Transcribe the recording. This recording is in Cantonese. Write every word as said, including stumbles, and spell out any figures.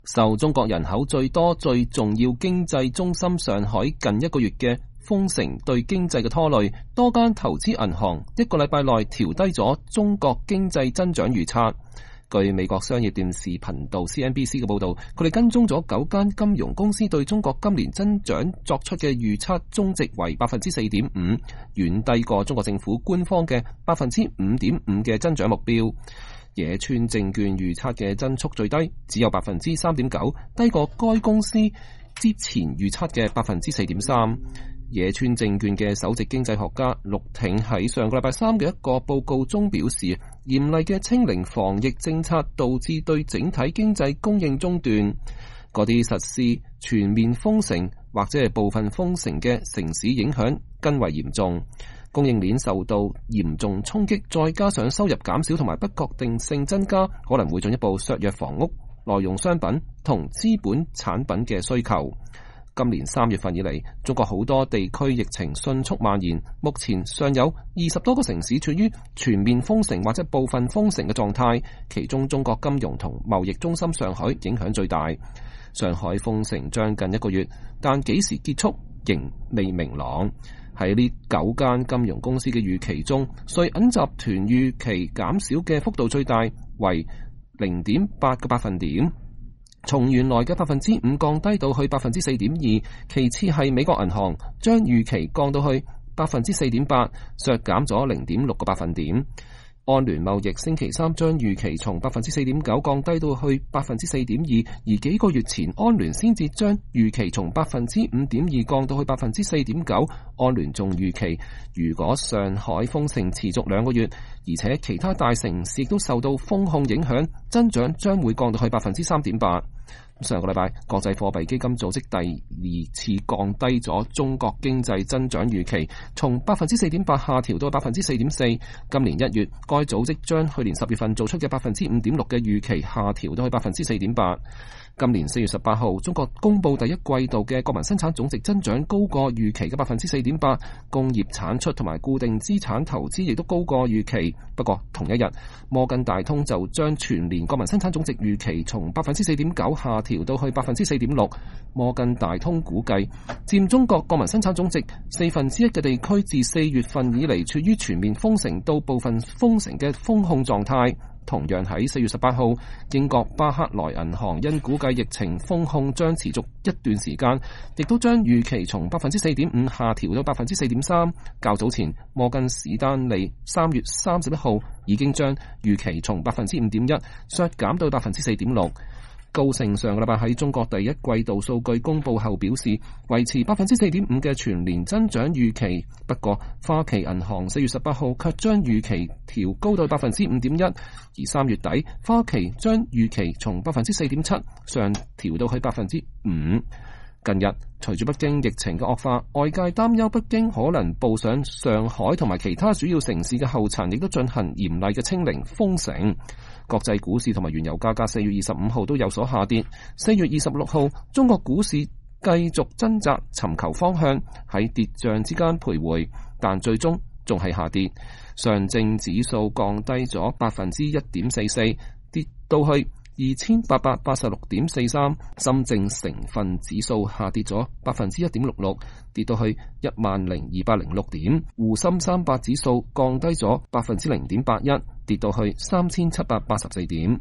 受中國人口最多、最重要經濟中心上海近一個月嘅封城對經濟嘅拖累，多間投資銀行一個禮拜內調低咗中國經濟增長預測。據美國商業電視頻道 C N B C 嘅報道，佢哋跟蹤咗九間金融公司對中國今年增長作出嘅預測，中值為百分之四點五，遠低過中國政府官方嘅百分之五點五嘅增長目標。野村證券預測嘅增速最低，只有百分之三點九，低過該公司之前預測嘅百分之四點三。野村證券嘅首席經濟學家陸挺喺上個禮拜三嘅一個報告中表示，嚴厲嘅清零防疫政策導致對整體經濟供應中斷，嗰啲實施全面封城或者係部分封城嘅城市影響更為嚴重，供應鏈受到嚴重衝擊，再加上收入減少同埋不確定性增加，可能會進一步削弱房屋、耐用商品同資本產品嘅需求。今年三月份以嚟，中國好多地區疫情迅速蔓延，目前尚有二十多個城市處於全面封城或者部分封城嘅狀態，其中中國金融同貿易中心上海影響最大。上海封城將近一個月，但幾時結束仍未明朗。喺呢九間金融公司嘅預期中，瑞銀集團預期減少嘅幅度最大，為零點八個百分點。從原來嘅百分之五降低到去百分之四點二，其次係美國銀行將預期降到去百分之四點八，削減咗零點六個百分點。安聯貿易星期三將預期從百分之四點九降低到去百分之四點二，而幾個月前安聯先至將預期從百分之五點二降到去百分之四點九。安聯仲預期，如果上海封城持續兩個月，而且其他大城市亦都受到封控影響，增長將會降到去百分之三點八。上個禮拜，國際貨幣基金組織第二次降低咗中國經濟增長預期，從百分之四點八下調到百分之四點四。今年一月，該組織將去年十月份做出嘅百分之五點六嘅預期下調到去百分之四點八。今年四月十八號，中國公布第一季度嘅國民生產總值增長高過預期嘅百分之四點八，工業產出同埋固定資產投資亦都高過預期。不過同一日，摩根大通就將全年國民生產總值預期從百分之四點九下調到去百分之四點六。摩根大通估計，佔中國國民生產總值四分之一嘅地區自四月份以嚟處於全面封城到部分封城嘅封控狀態。同樣喺四月十八號，英國巴克萊銀行因估計疫情封控將持續一段時間，亦都將預期從百分之四點五下調到百分之四點三。較早前，摩根士丹利三月三十一號已經將預期從百分之五點一削減到百分之四點六。高盛上個禮拜喺中國第一季度數據公布後表示，維持百分之四點五嘅全年增長預期。不過花旗銀行四月十八號卻將預期調高到百分之五點一，而三月底花旗將預期從百分之四點七上調到去百分之五。近日隨住北京疫情嘅惡化，外界擔憂北京可能步上上海同埋其他主要城市嘅後塵，亦都進行嚴厲嘅清零封城。國際股市同埋原油價格四月二十五號都有所下跌。四月二十六號，中國股市繼續掙扎尋求方向，喺跌漲之間徘徊，但最終仲係下跌。上證指數降低咗百分之一點四四，跌到去二千八百八十六點四三。深證成分指數下跌咗百分之一點六六，跌到去一萬零二百零六點。滬深三百指數降低咗百分之零點八一，跌到去三千七百八十四點。